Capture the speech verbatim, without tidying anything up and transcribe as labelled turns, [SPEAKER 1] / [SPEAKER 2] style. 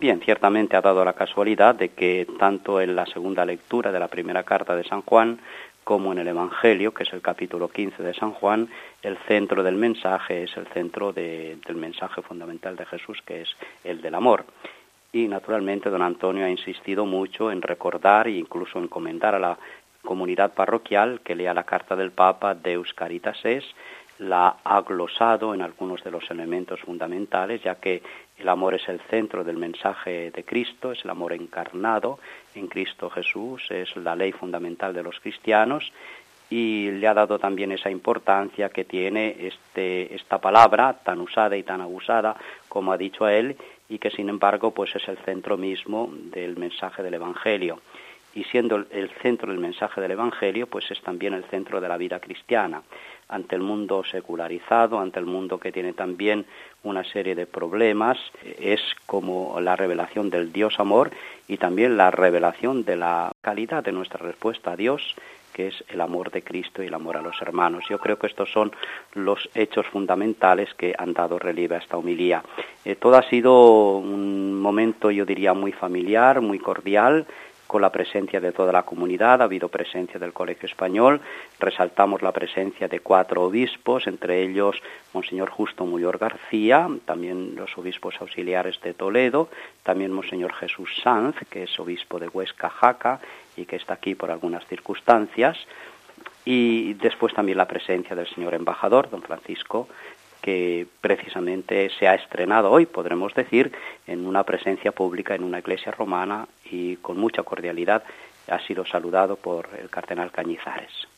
[SPEAKER 1] Bien, ciertamente ha dado la casualidad de que tanto en la segunda lectura de la primera carta de San Juan como en el Evangelio, que es el capítulo quince de San Juan, el centro del mensaje es el centro de, del mensaje fundamental de Jesús, que es el del amor. Y naturalmente don Antonio ha insistido mucho en recordar e incluso encomendar a la comunidad parroquial que lea la carta del Papa Deus Caritas Es, la ha glosado en algunos de los elementos fundamentales, ya que el amor es el centro del mensaje de Cristo, es el amor encarnado en Cristo Jesús, es la ley fundamental de los cristianos, y le ha dado también esa importancia que tiene este, esta palabra tan usada y tan abusada, como ha dicho a él, y que sin embargo pues es el centro mismo del mensaje del Evangelio. Y siendo el centro del mensaje del Evangelio, pues es también el centro de la vida cristiana. Ante el mundo secularizado, ante el mundo que tiene también una serie de problemas, es como la revelación del Dios amor y también la revelación de la calidad de nuestra respuesta a Dios, que es el amor de Cristo y el amor a los hermanos. Yo creo que estos son los hechos fundamentales que han dado relieve a esta homilía. Eh, todo ha sido un momento, yo diría, muy familiar, muy cordial, con la presencia de toda la comunidad. Ha habido presencia del Colegio Español, resaltamos la presencia de cuatro obispos, entre ellos Monseñor Justo Muyor García, también los obispos auxiliares de Toledo, también Monseñor Jesús Sanz, que es obispo de Huesca, Jaca, y que está aquí por algunas circunstancias, y después también la presencia del señor embajador, don Francisco, que precisamente se ha estrenado hoy, podremos decir, en una presencia pública en una iglesia romana y con mucha cordialidad ha sido saludado por el cardenal Cañizares.